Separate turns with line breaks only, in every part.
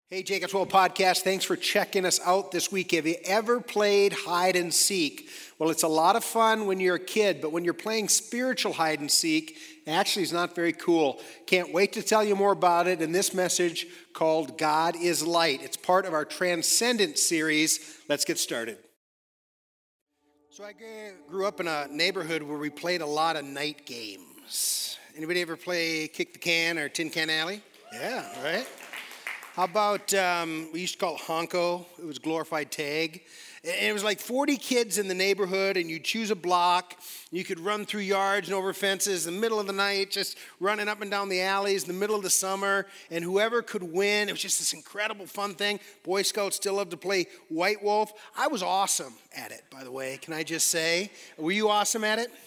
Hey, Jacob's Well Podcast, thanks for checking us out this week. Have you ever played hide and seek? Well, it's a lot of fun when you're a kid, but when you're playing spiritual hide and seek, it actually is not very cool. Can't wait to tell you more about it in this message called God is Light. It's part of our Transcendent series. Let's get started. So I grew up in a neighborhood where we played a lot of night games. Anybody ever play Kick the Can or Tin Can Alley? Yeah, right? How about, we used to call it Honko. It was glorified tag. And it was like 40 kids in the neighborhood, and you'd choose a block. You could run through yards and over fences in the middle of the night, just running up and down the alleys in the middle of the summer. And whoever could win, it was just this incredible fun thing. Boy Scouts still love to play White Wolf. I was awesome at it, by the way. Can I just say? Were you awesome at it?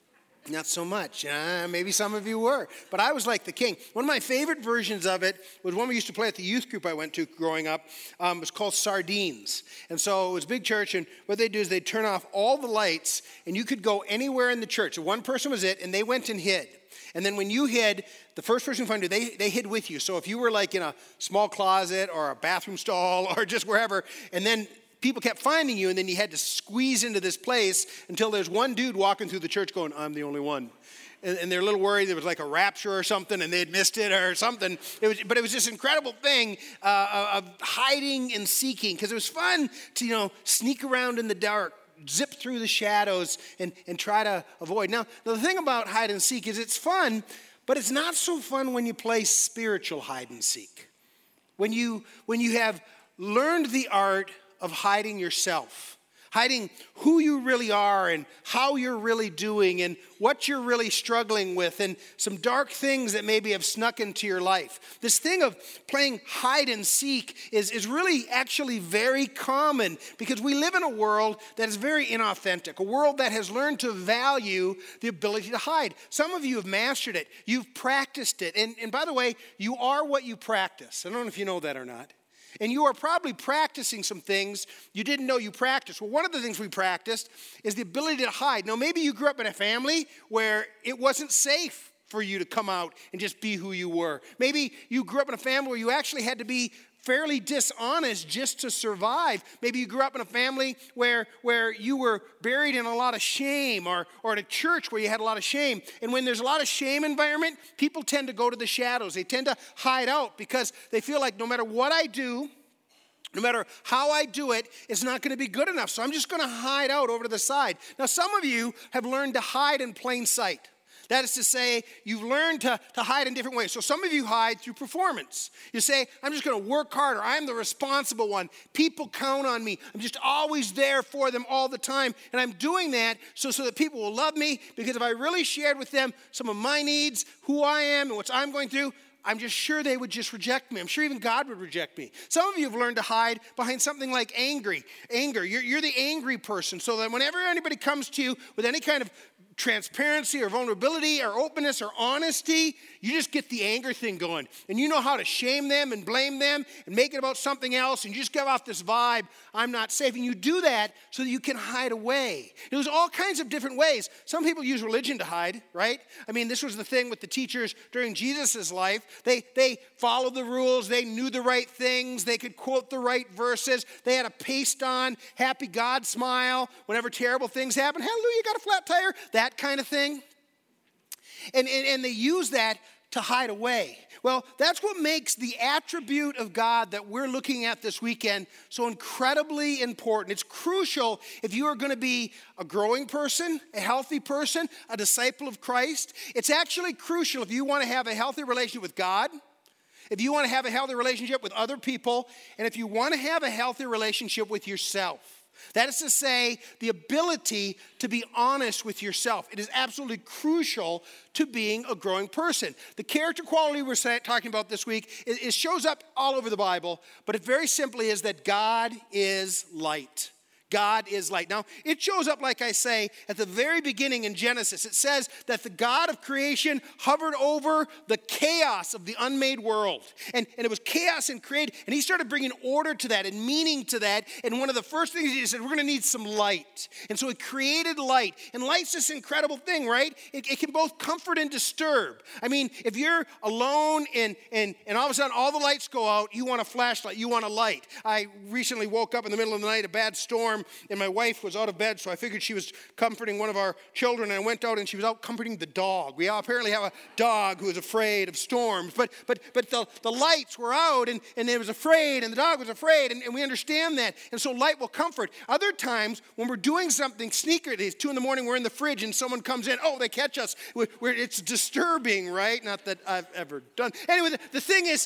Not so much. Maybe some of you were. But I was like the king. One of my favorite versions of it was one we used to play at the youth group I went to growing up. It was called Sardines. And so it was a big church, and what they'd do is they'd turn off all the lights, and you could go anywhere in the church. So one person was it, and they went and hid. And then when you hid, the first person who found you, they hid with you. So if you were like in a small closet or a bathroom stall or just wherever, and then people kept finding you, and then you had to squeeze into this place until there's one dude walking through the church going, I'm the only one. And they're a little worried there was like a rapture or something, and they'd missed it or something. But it was this incredible thing of hiding and seeking, because it was fun to, sneak around in the dark, zip through the shadows, and try to avoid. Now, the thing about hide and seek is it's fun, but it's not so fun when you play spiritual hide and seek. When you have learned the art of hiding yourself, hiding who you really are and how you're really doing and what you're really struggling with and some dark things that maybe have snuck into your life. This thing of playing hide and seek is really actually very common because we live in a world that is very inauthentic, a world that has learned to value the ability to hide. Some of you have mastered it. You've practiced it. And by the way, you are what you practice. I don't know if you know that or not. And you are probably practicing some things you didn't know you practiced. Well, one of the things we practiced is the ability to hide. Now, maybe you grew up in a family where it wasn't safe for you to come out and just be who you were. Maybe you grew up in a family where you actually had to be fairly dishonest just to survive. Maybe you grew up in a family where you were buried in a lot of shame, or at a church where you had a lot of shame. And when there's a lot of shame environment, people tend to go to the shadows. They tend to hide out because they feel like no matter what I do, no matter how I do it, it's not going to be good enough. So I'm just going to hide out over to the side. Now, some of you have learned to hide in plain sight. That is to say, you've learned to hide in different ways. So some of you hide through performance. You say, I'm just going to work harder. I'm the responsible one. People count on me. I'm just always there for them all the time. And I'm doing that so that people will love me, because if I really shared with them some of my needs, who I am and what I'm going through, I'm just sure they would just reject me. I'm sure even God would reject me. Some of you have learned to hide behind something like anger. You're the angry person, so that whenever anybody comes to you with any kind of transparency or vulnerability or openness or honesty, you just get the anger thing going. And you know how to shame them and blame them and make it about something else, and you just give off this vibe, I'm not safe. And you do that so that you can hide away. There's all kinds of different ways. Some people use religion to hide, right? I mean, this was the thing with the teachers during Jesus' life. They followed the rules. They knew the right things. They could quote the right verses. They had a paste on, happy God smile whenever terrible things happen. Hallelujah, got a flat tire. That kind of thing. And they use that to hide away. Well, that's what makes the attribute of God that we're looking at this weekend so incredibly important. It's crucial if you are going to be a growing person, a healthy person, a disciple of Christ. It's actually crucial if you want to have a healthy relationship with God, if you want to have a healthy relationship with other people, and if you want to have a healthy relationship with yourself. That is to say, the ability to be honest with yourself. It is absolutely crucial to being a growing person. The character quality we're talking about this week, it shows up all over the Bible, but it very simply is that God is light. God is light. Now, it shows up, like I say, at the very beginning in Genesis. It says that the God of creation hovered over the chaos of the unmade world. And it was chaos and created, and he started bringing order to that and meaning to that. And one of the first things he said, we're going to need some light. And so he created light. And light's this incredible thing, right? It can both comfort and disturb. I mean, if you're alone and all of a sudden all the lights go out, you want a flashlight, you want a light. I recently woke up in the middle of the night, a bad storm, and my wife was out of bed, so I figured she was comforting one of our children, and I went out and she was out comforting the dog. We apparently have a dog who is afraid of storms, but the lights were out, and it was afraid, and the dog was afraid, and we understand that, and so light will comfort. Other times, when we're doing something sneaker, it's 2 a.m, we're in the fridge, and someone comes in, they catch us, it's disturbing, right? Not that I've ever done. Anyway, the thing is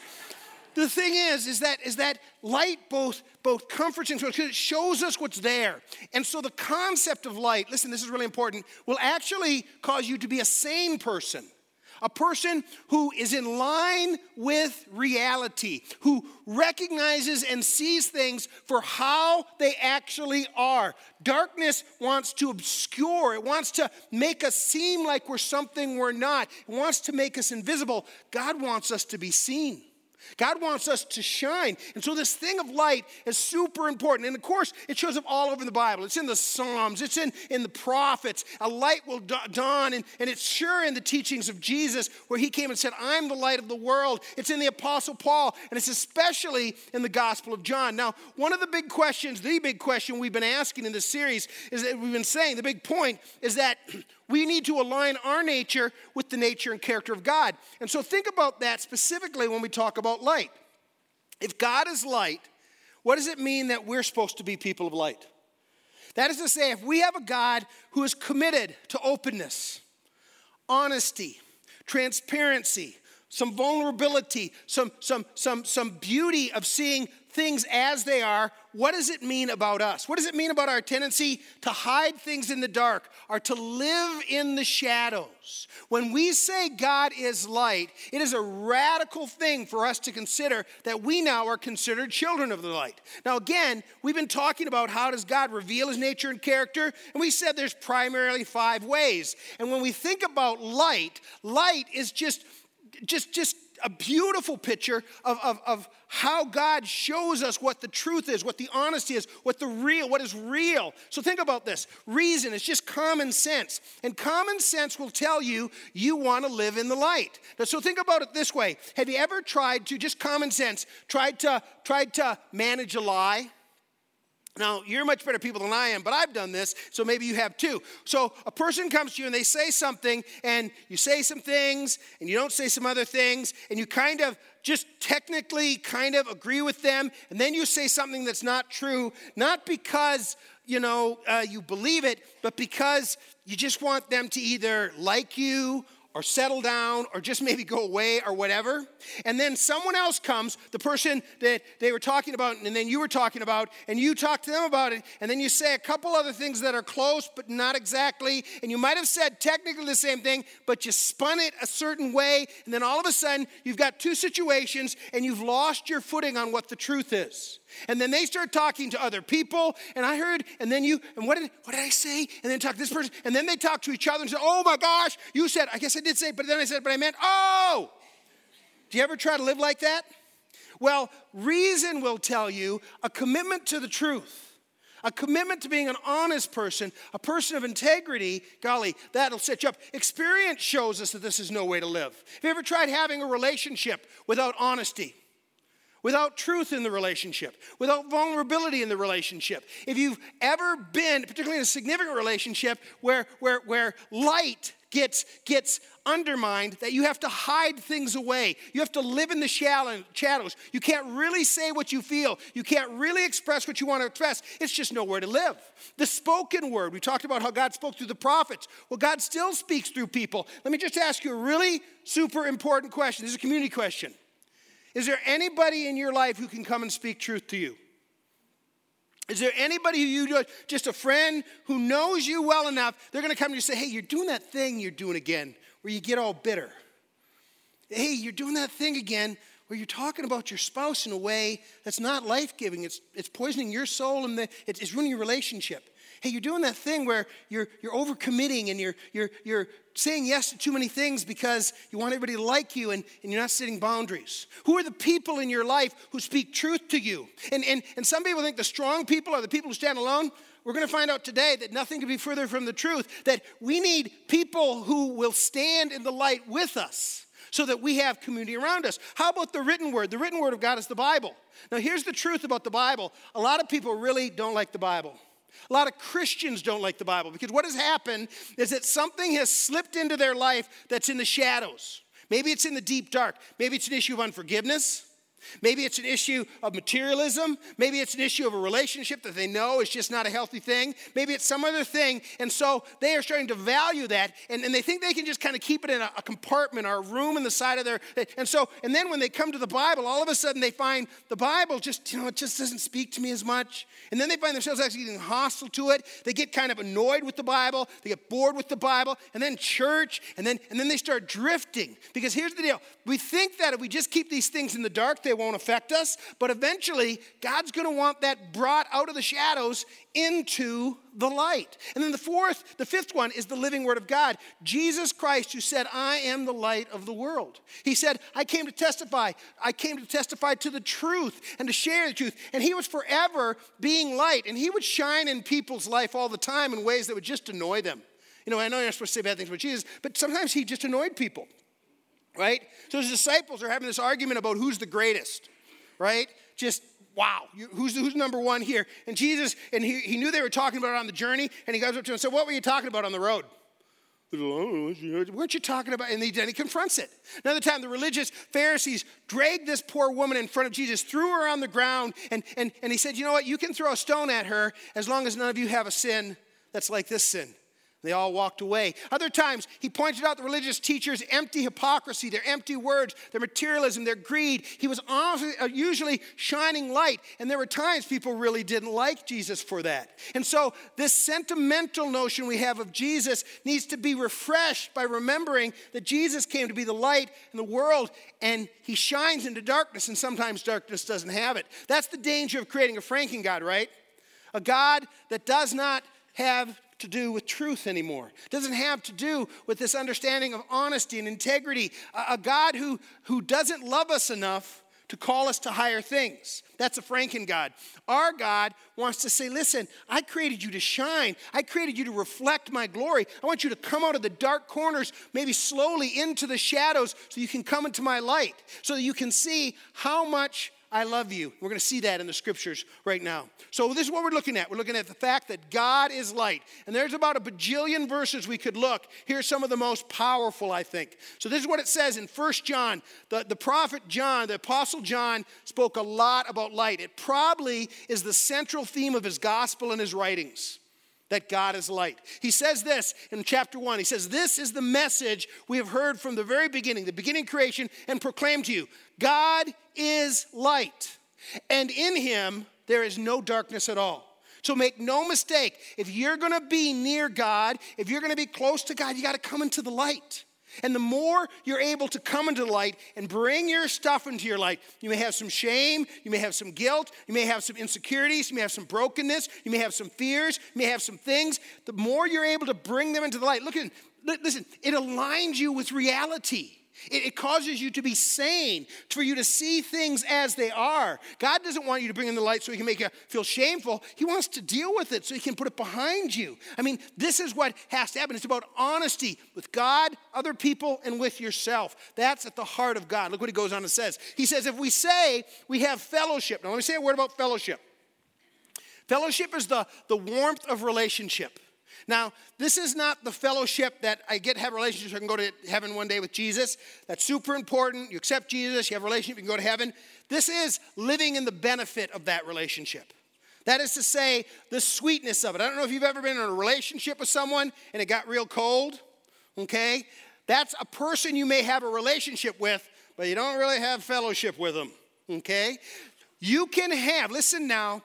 that light both comforts and because it shows us what's there. And so the concept of light, listen, this is really important, will actually cause you to be a sane person. A person who is in line with reality, who recognizes and sees things for how they actually are. Darkness wants to obscure. It wants to make us seem like we're something we're not. It wants to make us invisible. God wants us to be seen. God wants us to shine. And so this thing of light is super important. And of course, it shows up all over the Bible. It's in the Psalms. It's in the prophets. A light will dawn. And it's sure in the teachings of Jesus where he came and said, I'm the light of the world. It's in the Apostle Paul. And it's especially in the Gospel of John. Now, one of the big questions, the big question we've been asking in this series is that we've been saying, the big point is that we need to align our nature with the nature and character of God. And so think about that specifically when we talk about light. If God is light, what does it mean that we're supposed to be people of light? That is to say, if we have a God who is committed to openness, honesty, transparency, some vulnerability, some beauty of seeing things as they are, what does it mean about us? What does it mean about our tendency to hide things in the dark or to live in the shadows? When we say God is light, it is a radical thing for us to consider that we now are considered children of the light. Now again, we've been talking about how does God reveal his nature and character, and we said there's primarily 5 ways. And when we think about light, light is just a beautiful picture of how God shows us what the truth is, what the honesty is, what is real. So think about this. Reason is just common sense. And common sense will tell you want to live in the light. Now, so think about it this way. Have you ever tried to manage a lie? Now, you're much better people than I am, but I've done this, so maybe you have too. So a person comes to you and they say something, and you say some things, and you don't say some other things, and you kind of just technically kind of agree with them, and then you say something that's not true, not because, you believe it, but because you just want them to either like you or settle down, or just maybe go away, or whatever. And then someone else comes, the person that they were talking about, and then you were talking about, and you talk to them about it, and then you say a couple other things that are close, but not exactly, and you might have said technically the same thing, but you spun it a certain way, and then all of a sudden, you've got 2 situations, and you've lost your footing on what the truth is. And then they start talking to other people, and I heard, and then what did I say? And then talk to this person, and then they talk to each other and say, oh my gosh, you said, I guess I did say, but then I said, but I meant, oh. Do you ever try to live like that? Well, reason will tell you a commitment to the truth, a commitment to being an honest person, a person of integrity, golly, that'll set you up. Experience shows us that this is no way to live. Have you ever tried having a relationship without honesty? Without truth in the relationship, without vulnerability in the relationship. If you've ever been, particularly in a significant relationship, where light gets undermined, that you have to hide things away. You have to live in the shadows. You can't really say what you feel. You can't really express what you want to express. It's just nowhere to live. The spoken word, we talked about how God spoke through the prophets. Well, God still speaks through people. Let me just ask you a really super important question. This is a community question. Is there anybody in your life who can come and speak truth to you? Is there anybody just a friend who knows you well enough, they're going to come to you and say, hey, you're doing that thing you're doing again, where you get all bitter. Hey, you're doing that thing again
where you're talking about your spouse in a way that's not life-giving. It's poisoning your soul and it's ruining your relationship. Hey, you're doing that thing where you're overcommitting and you're saying yes to too many things because you want everybody to like you and you're not setting boundaries. Who are the people in your life who speak truth to you? And some people think the strong people are the people who stand alone. We're going to find out today that nothing could be further from the truth, that we need people who will stand in the light with us so that we have community around us. How about the written word? The written word of God is the Bible. Now, here's the truth about the Bible. A lot of people really don't like the Bible. A lot of Christians don't like the Bible because what has happened is that something has slipped into their life that's in the shadows. Maybe it's in the deep dark. Maybe it's an issue of unforgiveness. Maybe it's an issue of materialism. Maybe it's an issue of a relationship that they know is just not a healthy thing. Maybe it's some other thing. And so they are starting to value that. And they think they can just kind of keep it in a compartment or a room in the side of their... And then when they come to the Bible, all of a sudden they find the Bible just, it just doesn't speak to me as much. And then they find themselves actually getting hostile to it. They get kind of annoyed with the Bible. They get bored with the Bible. And then church. And then they start drifting. Because here's the deal. We think that if we just keep these things in the dark, they won't affect us, but eventually God's going to want that brought out of the shadows into the light. And then the fifth one is the living word of God. Jesus Christ, who said, I am the light of the world. He said, I came to testify. I came to testify to the truth and to share the truth. And he was forever being light, and he would shine in people's life all the time in ways that would just annoy them. I know you're not supposed to say bad things about Jesus, but sometimes he just annoyed people. Right? So his disciples are having this argument about who's the greatest, right? Just, wow, who's number one here? And Jesus, and he knew they were talking about it on the journey, and he goes up to him and said, what were you talking about on the road? Weren't you talking about, and he confronts it. Another time, the religious Pharisees dragged this poor woman in front of Jesus, threw her on the ground, and he said, you know what, you can throw a stone at her as long as none of you have a sin that's like this sin. They all walked away. Other times, he pointed out the religious teachers' empty hypocrisy, their empty words, their materialism, their greed. He was usually shining light, and there were times people really didn't like Jesus for that. And so this sentimental notion we have of Jesus needs to be refreshed by remembering that Jesus came to be the light in the world, and he shines into darkness, and sometimes darkness doesn't have it. That's the danger of creating a Franken God, right? A God that does not have to do with truth anymore. It doesn't have to do with this understanding of honesty and integrity. A God who doesn't love us enough to call us to higher things. That's a Franken God. Our God wants to say, listen, I created you to shine. I created you to reflect my glory. I want you to come out of the dark corners, maybe slowly into the shadows so you can come into my light, so that you can see how much I love you. We're going to see that in the scriptures right now. So this is what we're looking at. We're looking at the fact that God is light. And there's about a bajillion verses we could look. Here's some of the most powerful, I think. So this is what it says in 1 John. The prophet John, the apostle John, spoke a lot about light. It probably is the central theme of his gospel and his writings, that God is light. He says this in chapter 1. He says, this is the message we have heard from the very beginning, the beginning creation, and proclaimed to you. God is light, and in him there is no darkness at all. So make no mistake, if you're going to be near God, if you're going to be close to God, you got to come into the light. And the more you're able to come into the light and bring your stuff into your light, you may have some shame, you may have some guilt, you may have some insecurities, you may have some brokenness, you may have some fears, you may have some things. The more you're able to bring them into the light, listen, it aligns you with reality. It causes you to be sane, for you to see things as they are. God doesn't want you to bring in the light so he can make you feel shameful. He wants to deal with it so he can put it behind you. I mean, this is what has to happen. It's about honesty with God, other people, and with yourself. That's at the heart of God. Look what he goes on and says. He says, if we say we have fellowship. Now, let me say a word about fellowship. Fellowship is the warmth of relationship. Now, this is not the fellowship that I get to have a relationship so I can go to heaven one day with Jesus. That's super important. You accept Jesus, you have a relationship, you can go to heaven. This is living in the benefit of that relationship. That is to say, the sweetness of it. I don't know if you've ever been in a relationship with someone and it got real cold, okay? That's a person you may have a relationship with, but you don't really have fellowship with them, okay? You can have, listen now.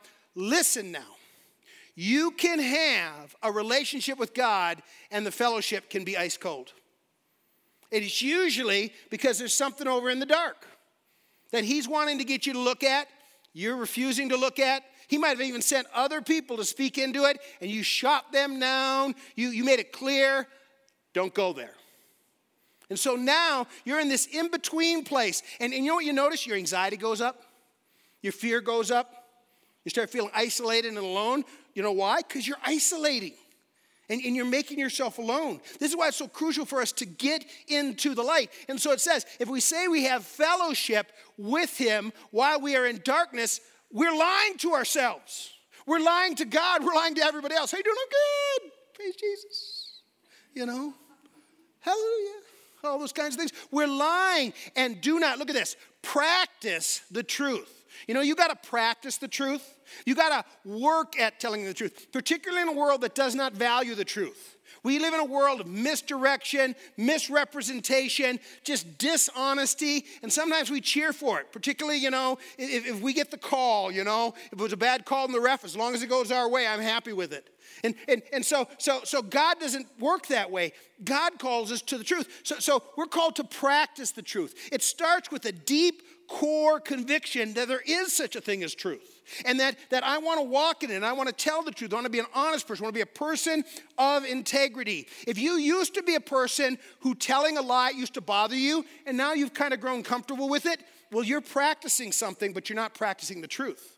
You can have a relationship with God and the fellowship can be ice cold. It is usually because there's something over in the dark. that he's wanting to get you to look at, you're refusing to look at. He might have even sent other people to speak into it, and you shot them down. You made it clear, don't go there. And so now you're in this in-between place. And you know what you notice? Your anxiety goes up. Your fear goes up. You start feeling isolated and alone. You know why? Because you're isolating. And you're making yourself alone. This is why it's so crucial for us to get into the light. And so it says, if we say we have fellowship with him while we are in darkness, we're lying to ourselves. We're lying to God. We're lying to everybody else. How you doing? I'm good. Praise Jesus. You know, hallelujah. All those kinds of things. We're lying and do not, look at this, practice the truth. You know, you got to practice the truth. You got to work at telling the truth, particularly in a world that does not value the truth. We live in a world of misdirection, misrepresentation, just dishonesty, and sometimes we cheer for it, particularly, you know, if we get the call, you know, if it was a bad call in the ref, as long as it goes our way, I'm happy with it. And so God doesn't work that way. God calls us to the truth. So we're called to practice the truth. It starts with a deep core conviction that there is such a thing as truth. And that I want to walk in it, and I want to tell the truth. I want to be an honest person. I want to be a person of integrity. If you used to be a person who telling a lie used to bother you, and now you've kind of grown comfortable with it, well, you're practicing something, but you're not practicing the truth.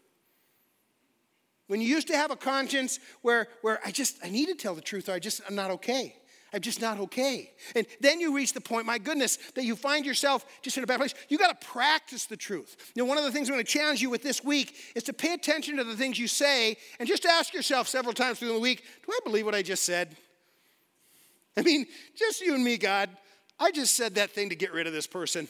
When you used to have a conscience where I need to tell the truth, or I'm not okay. I'm just not okay. And then you reach the point, my goodness, that you find yourself just in a bad place. You got to practice the truth. You know, one of the things I'm going to challenge you with this week is to pay attention to the things you say and just ask yourself several times through the week, do I believe what I just said? I mean, just you and me, God. I just said that thing to get rid of this person.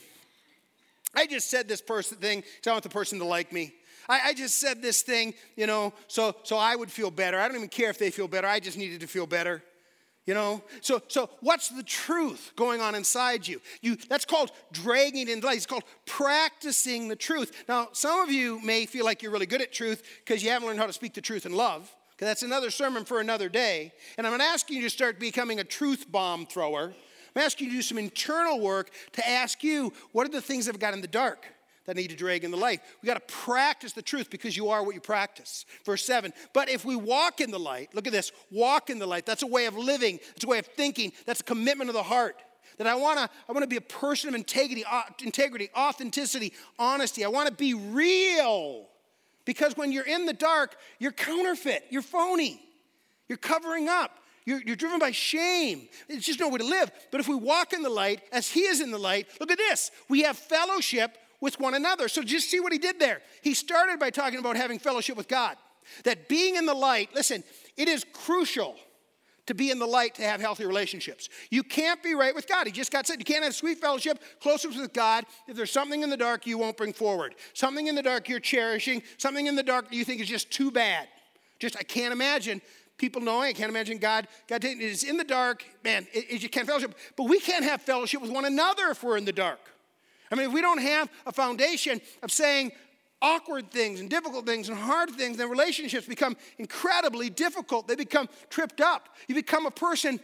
I just said this person thing because I want the person to like me. I just said this thing, you know, so I would feel better. I don't even care if they feel better. I just needed to feel better. You know, so what's the truth going on inside you? That's called dragging it in light. It's called practicing the truth. Now, some of you may feel like you're really good at truth because you haven't learned how to speak the truth in love. Because that's another sermon for another day. And I'm not asking you to start becoming a truth bomb thrower. I'm asking you to do some internal work to ask you, what are the things that have got in the dark that need to drag in the light? We got to practice the truth because you are what you practice. Verse 7, but if we walk in the light, look at this, walk in the light. That's a way of living. It's a way of thinking. That's a commitment of the heart. That I want to be a person of integrity, authenticity, honesty. I want to be real. Because when you're in the dark, you're counterfeit. You're phony. You're covering up. You're driven by shame. It's just no way to live. But if we walk in the light, as he is in the light, look at this. We have fellowship with one another. So just see what he did there. He started by talking about having fellowship with God. That being in the light, listen, it is crucial to be in the light to have healthy relationships. You can't be right with God. He just got said you can't have sweet fellowship, closeness with God if there's something in the dark you won't bring forward. Something in the dark you're cherishing. Something in the dark that you think is just too bad. I can't imagine people knowing. I can't imagine God taking it. It's in the dark. Man, you can't fellowship. But we can't have fellowship with one another if we're in the dark. I mean, if we don't have a foundation of saying awkward things and difficult things and hard things, then relationships become incredibly difficult. They become tripped up. You become a person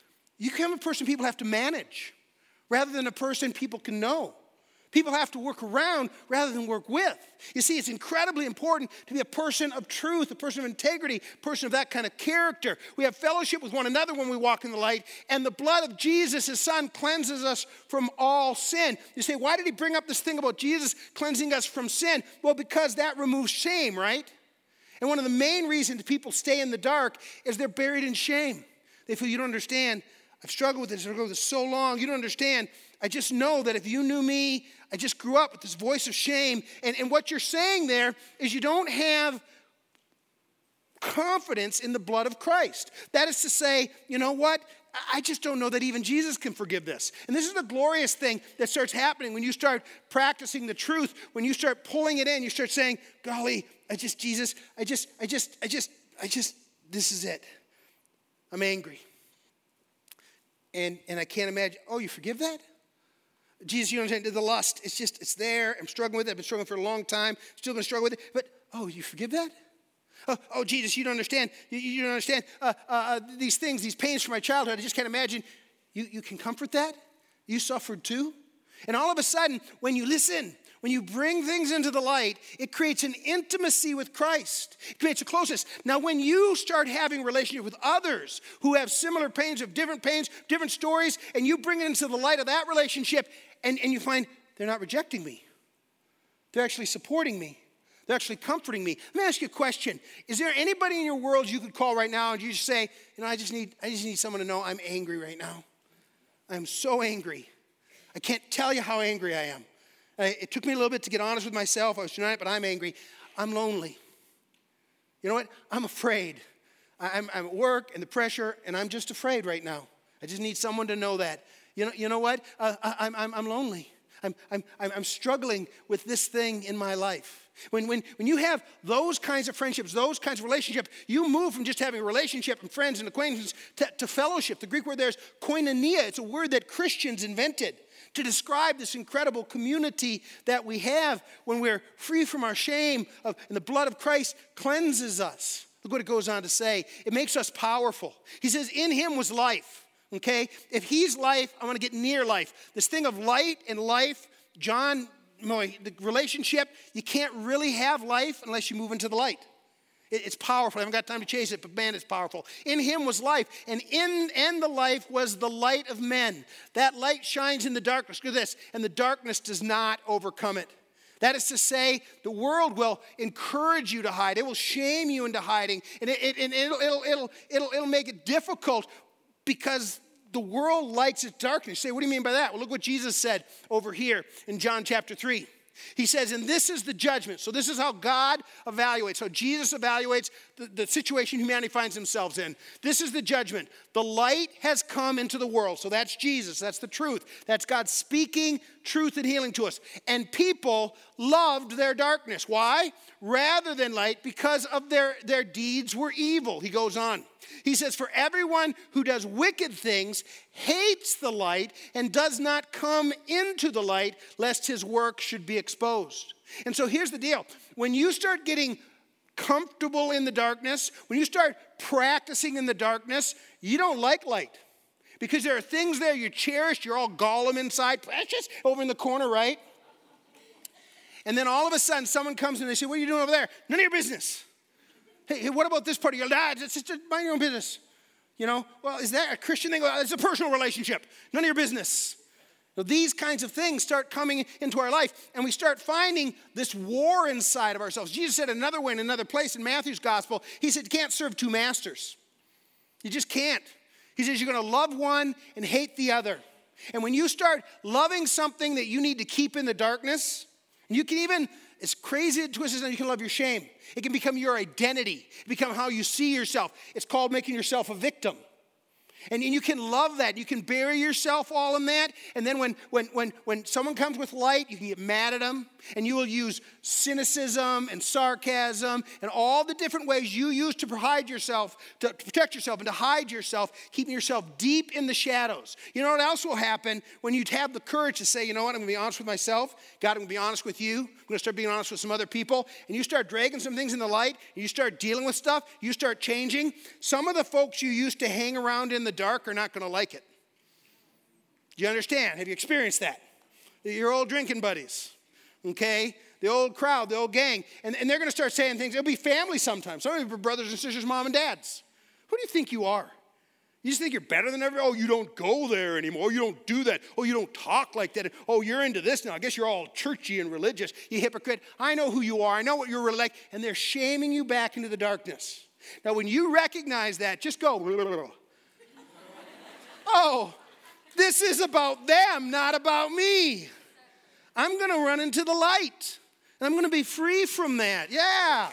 people have to manage rather than a person people can know. People have to work around rather than work with. You see, it's incredibly important to be a person of truth, a person of integrity, a person of that kind of character. We have fellowship with one another when we walk in the light, and the blood of Jesus, his son, cleanses us from all sin. You say, why did he bring up this thing about Jesus cleansing us from sin? Well, because that removes shame, right? And one of the main reasons people stay in the dark is they're buried in shame. They feel, you don't understand. I've struggled with this. I've struggled with this so long. You don't understand. I just know that if you knew me, I just grew up with this voice of shame. And what you're saying there is you don't have confidence in the blood of Christ. That is to say, you know what? I just don't know that even Jesus can forgive this. And this is the glorious thing that starts happening when you start practicing the truth, when you start pulling it in, you start saying, golly, Jesus, this is it. I'm angry. And I can't imagine, oh, you forgive that? Jesus, you don't understand, the lust, it's there. I'm struggling with it. I've been struggling for a long time. Still been struggling with it. But, oh, you forgive that? Oh, Jesus, you don't understand. You don't understand these things, these pains from my childhood. I just can't imagine. You can comfort that? You suffered too? And all of a sudden, when you listen, When you bring things into the light, it creates an intimacy with Christ. It creates a closeness. Now, when you start having relationship with others who have similar pains, different stories, and you bring it into the light of that relationship, and you find they're not rejecting me. They're actually supporting me. They're actually comforting me. Let me ask you a question. Is there anybody in your world you could call right now and you just say, I just need someone to know I'm angry right now. I'm so angry. I can't tell you how angry I am. It took me a little bit to get honest with myself. I was denying it, but I'm angry. I'm lonely. You know what? I'm afraid. I'm at work and the pressure, and I'm just afraid right now. I just need someone to know that. You know what? I'm lonely. I'm struggling with this thing in my life. When you have those kinds of friendships, those kinds of relationships, you move from just having a relationship and friends and acquaintances to fellowship. The Greek word there is koinonia. It's a word that Christians invented to describe this incredible community that we have when we're free from our shame, and the blood of Christ cleanses us. Look what it goes on to say. It makes us powerful. He says, in him was life. Okay? If he's life, I want to get near life. This thing of light and life, John, the relationship, you can't really have life unless you move into the light. It's powerful. I haven't got time to chase it, but man, it's powerful. In him was life, and the life was the light of men. That light shines in the darkness. Look at this. And the darkness does not overcome it. That is to say, the world will encourage you to hide. It will shame you into hiding, and it'll make it difficult because the world likes its darkness. You say, what do you mean by that? Well, look what Jesus said over here in John chapter 3. He says, and this is the judgment. So this is how God evaluates. So Jesus evaluates the situation humanity finds themselves in. This is the judgment. The light has come into the world. So that's Jesus. That's the truth. That's God speaking truth and healing to us. And people loved their darkness. Why? Rather than light, because of their deeds were evil. He goes on. He says, for everyone who does wicked things hates the light and does not come into the light, lest his work should be exposed. And so here's the deal. When you start getting comfortable in the darkness, when you start practicing in the darkness, you don't like light. Because there are things there you cherish, you're all Gollum inside, precious, over in the corner, right? And then all of a sudden, someone comes in and they say, what are you doing over there? None of your business. Hey, what about this part of your life? It's just mind your own business. You know, well, is that a Christian thing? Well, it's a personal relationship. None of your business. So these kinds of things start coming into our life, and we start finding this war inside of ourselves. Jesus said another way in another place in Matthew's gospel, he said, you can't serve two masters. You just can't. He says you're going to love one and hate the other. And when you start loving something that you need to keep in the darkness, and you can even, as crazy and twisted as you can love your shame, it can become your identity. It become how you see yourself. It's called making yourself a victim. And you can love that. You can bury yourself all in that. And then when someone comes with light, you can get mad at them. And you will use cynicism and sarcasm and all the different ways you use to hide yourself, to protect yourself and to hide yourself, keeping yourself deep in the shadows. You know what else will happen when you have the courage to say, you know what, I'm going to be honest with myself. God, I'm going to be honest with you. I'm going to start being honest with some other people. And you start dragging some things in the light. And you start dealing with stuff. You start changing. Some of the folks you used to hang around in the dark are not going to like it. Do you understand? Have you experienced that? Your old drinking buddies. Okay, the old crowd, the old gang. And they're going to start saying things. It'll be family sometimes. Some of you are brothers and sisters, mom and dads. Who do you think you are? You just think you're better than everybody? Oh, you don't go there anymore. You don't do that. Oh, you don't talk like that. Oh, you're into this now. I guess you're all churchy and religious. You hypocrite. I know who you are. I know what you're really like. And they're shaming you back into the darkness. Now, when you recognize that, just go, oh, this is about them, not about me. I'm going to run into the light. And I'm going to be free from that. Yeah.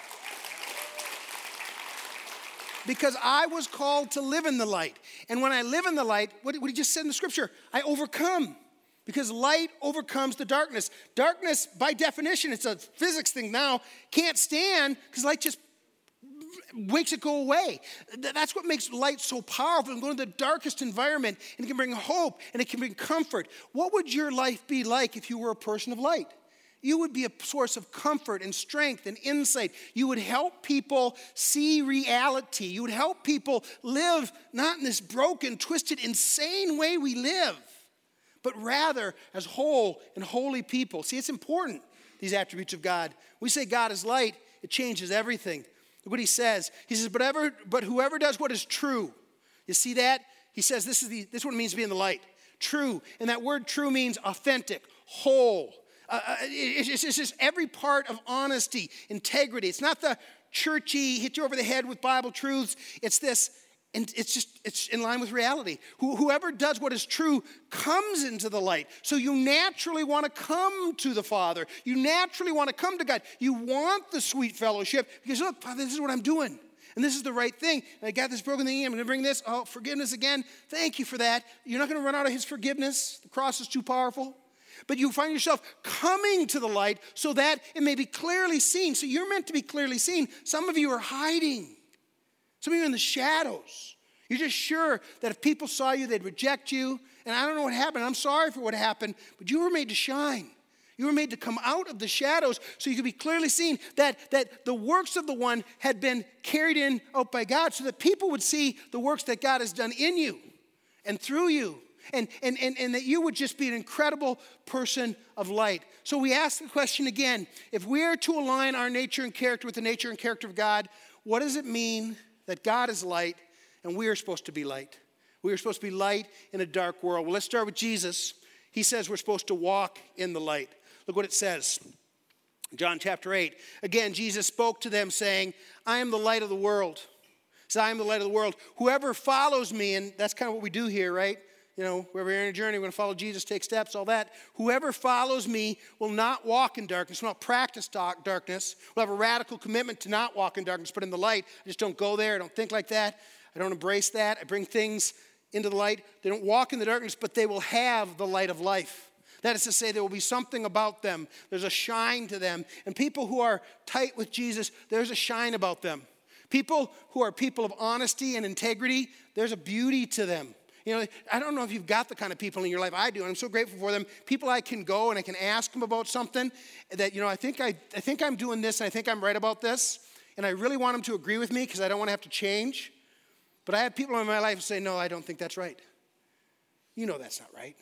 Because I was called to live in the light. And when I live in the light, what he just said in the scripture, I overcome. Because light overcomes the darkness. Darkness, by definition, it's a physics thing now, can't stand because light just makes it go away. That's what makes light so powerful. And go into the darkest environment, and it can bring hope, and it can bring comfort. What would your life be like if you were a person of light? You would be a source of comfort and strength and insight. You would help people see reality. You would help people live not in this broken, twisted, insane way we live, but rather as whole and holy people. See, it's important. these attributes of God. We say God is light, it changes everything. Look what he says. He says, but whoever does what is true. You see that? He says this is what it means to be in the light. True. And that word true means authentic, whole. It's just every part of honesty, integrity. It's not the churchy, hit you over the head with Bible truths. It's this, and it's in line with reality. Whoever does what is true comes into the light. So you naturally want to come to the Father. You naturally want to come to God. You want the sweet fellowship because, look, Father, this is what I'm doing. And this is the right thing. And I got this broken thing. I'm going to bring this. Oh, forgiveness again. Thank you for that. You're not going to run out of his forgiveness. The cross is too powerful. But you find yourself coming to the light so that it may be clearly seen. So you're meant to be clearly seen. Some of you are hiding. Some of you are in the shadows. You're just sure that if people saw you, they'd reject you. And I don't know what happened. I'm sorry for what happened. But you were made to shine. You were made to come out of the shadows so you could be clearly seen that the works of the one had been carried out by God so that people would see the works that God has done in you and through you. And that you would just be an incredible person of light. So we ask the question again, if we are to align our nature and character with the nature and character of God, what does it mean that God is light and we are supposed to be light? We are supposed to be light in a dark world. Well, let's start with Jesus. He says we're supposed to walk in the light. Look what it says. John chapter 8. Again, Jesus spoke to them saying, I am the light of the world. He said, I am the light of the world. Whoever follows me, and that's kind of what we do here, right? You know, wherever you're in a journey, we're going to follow Jesus, take steps, all that. Whoever follows me will not walk in darkness, will not practice darkness, will have a radical commitment to not walk in darkness, but in the light. I just don't go there. I don't think like that. I don't embrace that. I bring things into the light. They don't walk in the darkness, but they will have the light of life. That is to say, there will be something about them. There's a shine to them. And people who are tight with Jesus, there's a shine about them. People who are people of honesty and integrity, there's a beauty to them. You know, I don't know if you've got the kind of people in your life. I do, and I'm so grateful for them. People I can go and I can ask them about something that, you know, I think I'm doing this and I think I'm right about this, and I really want them to agree with me because I don't want to have to change. But I have people in my life who say, no, I don't think that's right. You know that's not right.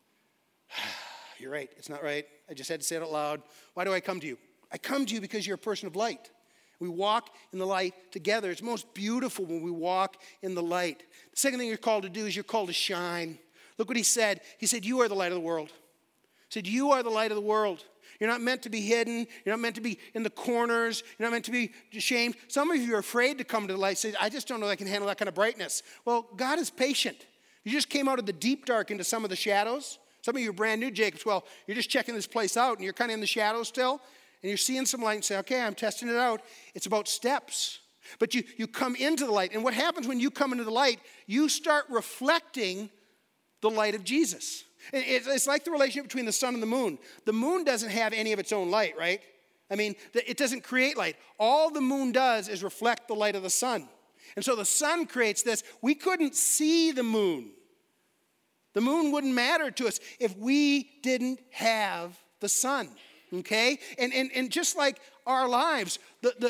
You're right, it's not right. I just had to say it out loud. Why do I come to you? I come to you because you're a person of light. We walk in the light together. It's most beautiful when we walk in the light. The second thing you're called to do is you're called to shine. Look what he said. He said, you are the light of the world. He said, you are the light of the world. You're not meant to be hidden. You're not meant to be in the corners. You're not meant to be ashamed. Some of you are afraid to come to the light. Say, I just don't know that I can handle that kind of brightness. Well, God is patient. You just came out of the deep dark into some of the shadows. Some of you are brand new, Jacobs. Well, you're just checking this place out and you're kind of in the shadows still. And you're seeing some light and say, okay, I'm testing it out. It's about steps. But you come into the light. And what happens when you come into the light, you start reflecting the light of Jesus. It's like the relationship between the sun and the moon. The moon doesn't have any of its own light, right? I mean, it doesn't create light. All the moon does is reflect the light of the sun. And so the sun creates this. We couldn't see the moon. The moon wouldn't matter to us if we didn't have the sun. Okay? And just like our lives,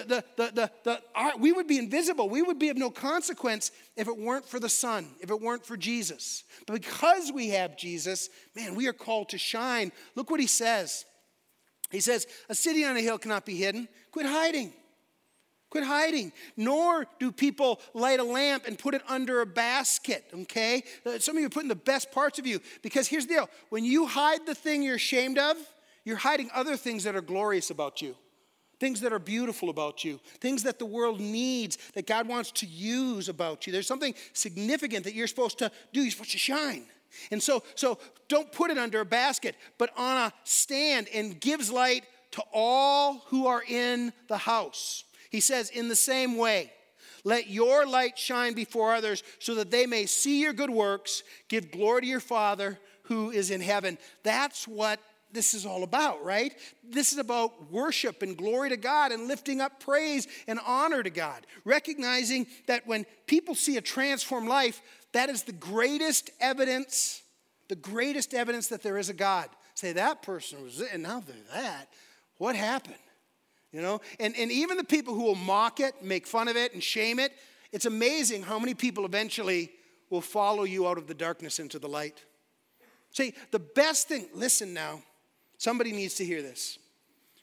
we would be invisible. We would be of no consequence if it weren't for the sun, if it weren't for Jesus. But because we have Jesus, man, we are called to shine. Look what he says. He says, a city on a hill cannot be hidden. Quit hiding. Quit hiding. Nor do people light a lamp and put it under a basket, okay? Some of you are putting the best parts of you. Because here's the deal. When you hide the thing you're ashamed of, you're hiding other things that are glorious about you, things that are beautiful about you, things that the world needs, that God wants to use about you. There's something significant that you're supposed to do. You're supposed to shine. And so don't put it under a basket, but on a stand, and gives light to all who are in the house. He says, in the same way, let your light shine before others so that they may see your good works, give glory to your Father who is in heaven. That's what this is all about, right? This is about worship and glory to God and lifting up praise and honor to God. Recognizing that when people see a transformed life, that is the greatest evidence that there is a God. Say, that person was it, and now they're that. What happened? You know? And even the people who will mock it, make fun of it, and shame it, it's amazing how many people eventually will follow you out of the darkness into the light. See, the best thing, listen now, somebody needs to hear this.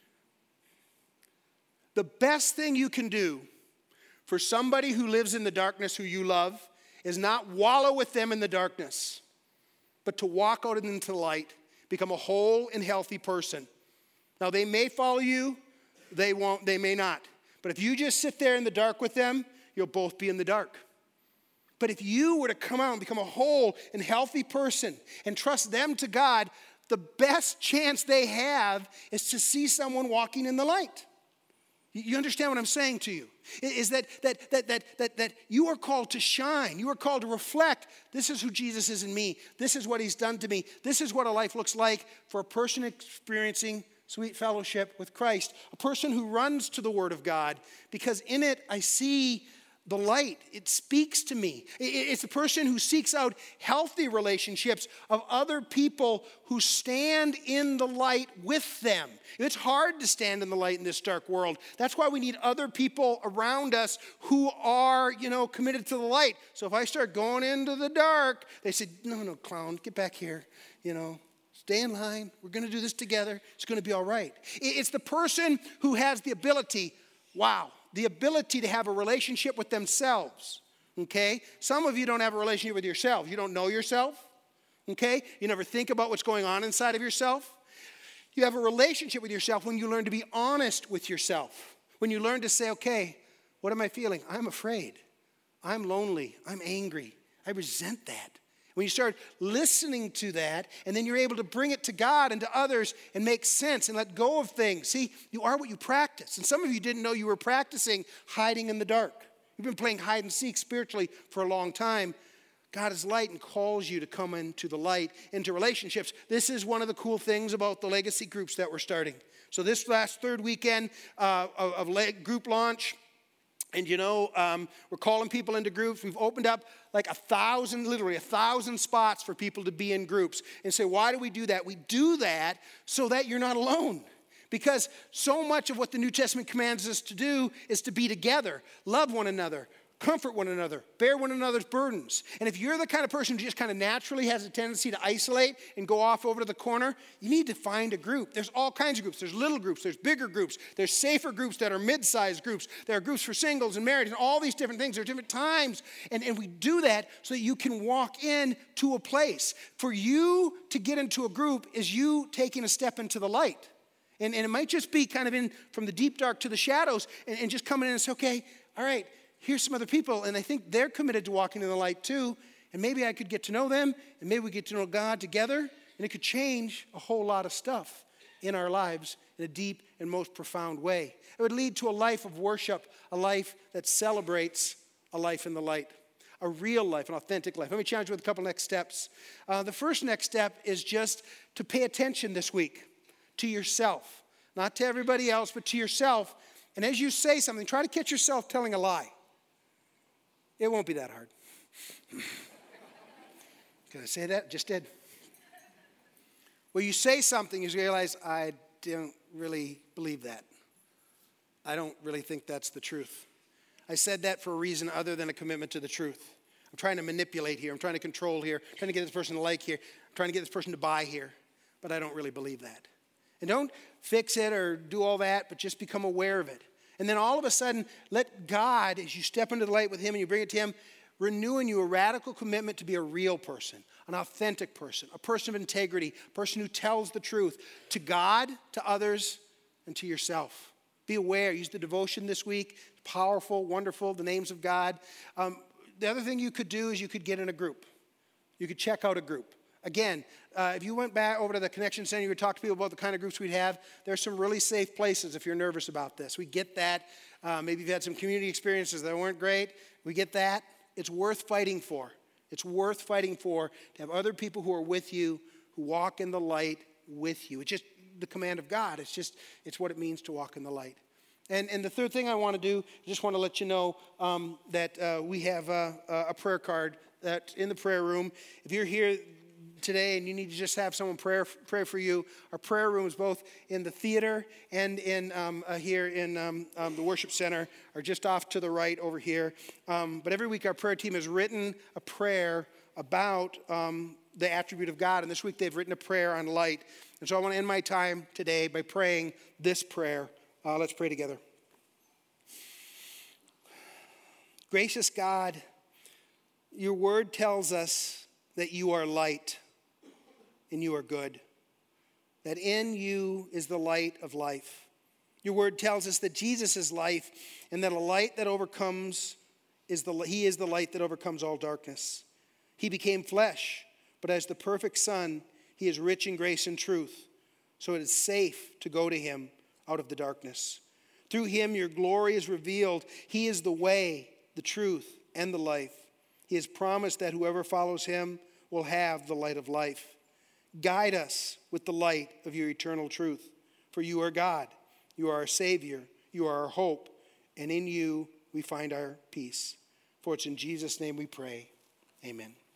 The best thing you can do for somebody who lives in the darkness who you love is not wallow with them in the darkness, but to walk out into the light, become a whole and healthy person. Now, they may follow you, they won't, they may not. But if you just sit there in the dark with them, you'll both be in the dark. But if you were to come out and become a whole and healthy person and trust them to God, the best chance they have is to see someone walking in the light. You understand what I'm saying to you? Is that you are called to shine. You are called to reflect. This is who Jesus is in me. This is what he's done to me. This is what a life looks like for a person experiencing sweet fellowship with Christ. A person who runs to the Word of God because in it I see the light. It speaks to me. It's a person who seeks out healthy relationships of other people who stand in the light with them. It's hard to stand in the light in this dark world. That's why we need other people around us who are, committed to the light. So if I start going into the dark, they say, no, clown, get back here, Stay in line. We're going to do this together. It's going to be all right. It's the person who has the ability to have a relationship with themselves, okay? Some of you don't have a relationship with yourself. You don't know yourself, okay? You never think about what's going on inside of yourself. You have a relationship with yourself when you learn to be honest with yourself, when you learn to say, okay, what am I feeling? I'm afraid. I'm lonely. I'm angry. I resent that. When you start listening to that, and then you're able to bring it to God and to others and make sense and let go of things. See, you are what you practice. And some of you didn't know you were practicing hiding in the dark. You've been playing hide and seek spiritually for a long time. God is light and calls you to come into the light, into relationships. This is one of the cool things about the legacy groups that we're starting. So this last third weekend of group launch, and we're calling people into groups. We've opened up like 1,000 spots for people to be in groups. And say, why do we do that? We do that so that you're not alone. Because so much of what the New Testament commands us to do is to be together, love one another, comfort one another, bear one another's burdens. And if you're the kind of person who just kind of naturally has a tendency to isolate and go off over to the corner, you need to find a group. There's all kinds of groups. There's little groups. There's bigger groups. There's safer groups that are mid-sized groups. There are groups for singles and married and all these different things. There are different times. And we do that so that you can walk into a place. For you to get into a group is you taking a step into the light. And it might just be kind of in from the deep dark to the shadows and just coming in and say, okay, all right, here's some other people, and I think they're committed to walking in the light too, and maybe I could get to know them, and maybe we get to know God together, and it could change a whole lot of stuff in our lives in a deep and most profound way. It would lead to a life of worship, a life that celebrates a life in the light, a real life, an authentic life. Let me challenge you with a couple next steps. The first next step is just to pay attention this week to yourself, not to everybody else, but to yourself. And as you say something, try to catch yourself telling a lie. It won't be that hard. Can I say that? Just did. Well, you say something, you realize, I don't really believe that. I don't really think that's the truth. I said that for a reason other than a commitment to the truth. I'm trying to manipulate here. I'm trying to control here. I'm trying to get this person to like here. I'm trying to get this person to buy here. But I don't really believe that. And don't fix it or do all that, but just become aware of it. And then all of a sudden, let God, as you step into the light with him and you bring it to him, renew in you a radical commitment to be a real person, an authentic person, a person of integrity, a person who tells the truth to God, to others, and to yourself. Be aware. Use the devotion this week. Powerful, wonderful, the names of God. The other thing you could do is you could get in a group. You could check out a group. Again, if you went back over to the Connection Center, you would talk to people about the kind of groups we'd have. There's some really safe places if you're nervous about this. We get that. Maybe you've had some community experiences that weren't great. We get that. It's worth fighting for. It's worth fighting for to have other people who are with you, who walk in the light with you. It's just the command of God. It's what it means to walk in the light. And the third thing I want to do, I just want to let you know that we have a prayer card that's in the prayer room. If you're here today and you need to just have someone pray for you, our prayer rooms both in the theater and in here in the worship center are just off to the right over here. But every week our prayer team has written a prayer about the attribute of God, and this week they've written a prayer on light. And so I want to end my time today by praying this prayer. Let's pray together. Gracious God, your word tells us that you are light and you are good, that in you is the light of life. Your word tells us that Jesus is life and that a light that overcomes he is the light that overcomes all darkness. He became flesh, but as the perfect Son, he is rich in grace and truth. So it is safe to go to him out of the darkness. Through him, your glory is revealed. He is the way, the truth, and the life. He has promised that whoever follows him will have the light of life. Guide us with the light of your eternal truth. For you are God. You are our Savior. You are our hope. And in you we find our peace. For it's in Jesus' name we pray. Amen.